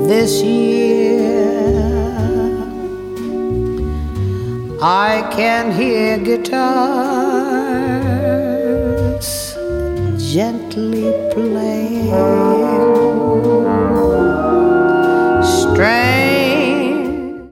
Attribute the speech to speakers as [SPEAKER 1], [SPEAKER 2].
[SPEAKER 1] this year. I can hear guitars gently playing